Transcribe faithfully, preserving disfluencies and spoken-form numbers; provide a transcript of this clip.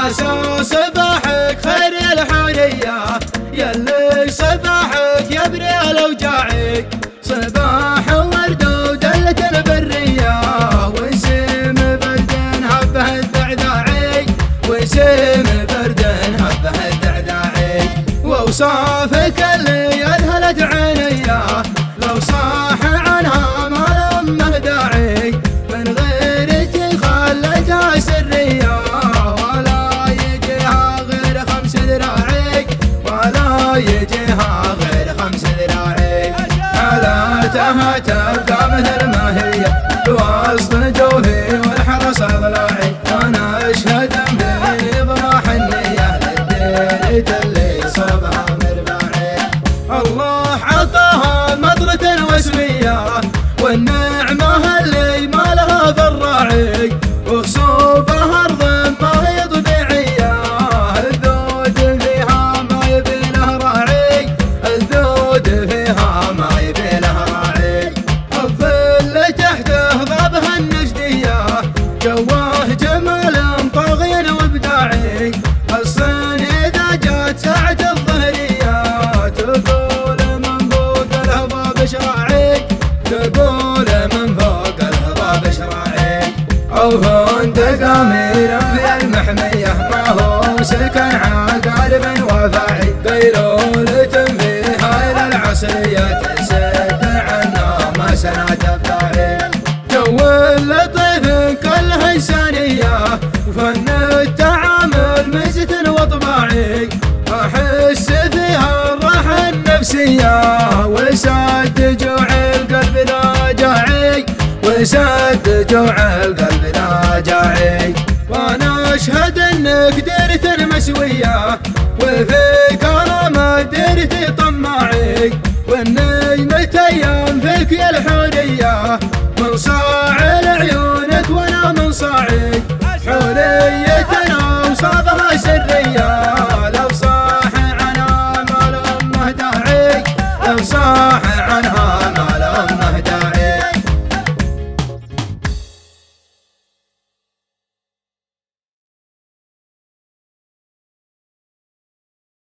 عسى صباحك خير الحورية يلي صباحك يبري الأوجاعك صباح ورد ودلة البرية وسيم برد هبه الدعداعي وسيم برد هبه الدعداعي وأوصافك اللي أذهلت عينيا لو صاح عنها ما لمه داعي من غيرك خلتها سرية ولا يجيها غير خمس ذراعي ولا يجيها غير خمس ذراعي حالاتها تبقى مثل ما هي بوسط جوفي والحرس اضلاعي وانا اشهد بضراح النية للديرة اللي صوبها مرباعي الله عطاها مطرة وسمية والنعمة اللي ما لها فراعي وخصوبها ارض طهي طبيعية الذود فيها ما يبي له راعي الذود فيها ما يبي له راعي الظل تحته ضابها النجدية جواه جمال طاغي وابداعي الصين اذا جات ساعة الظهرية تقول من فوق الهضاب شراعي تقول من فوق الهضاب شراعي وفندق امير في المحمية ما هو سكن عقارب وفاعي قيلولة فيها الى العصرية تسد عنا ما سنة ابداعي جو لطيف كلها انسانية وفن التعامل مزة وطباعي احس فيها الراحة النفسية وسد جوع القلب لا جاعي وسد جوع القلب لا جاعي وانا اشهد انك ديرة مسوية وفي كرامة ديرتي طماعي والنجمة ايام فيك يا الحورية من صاع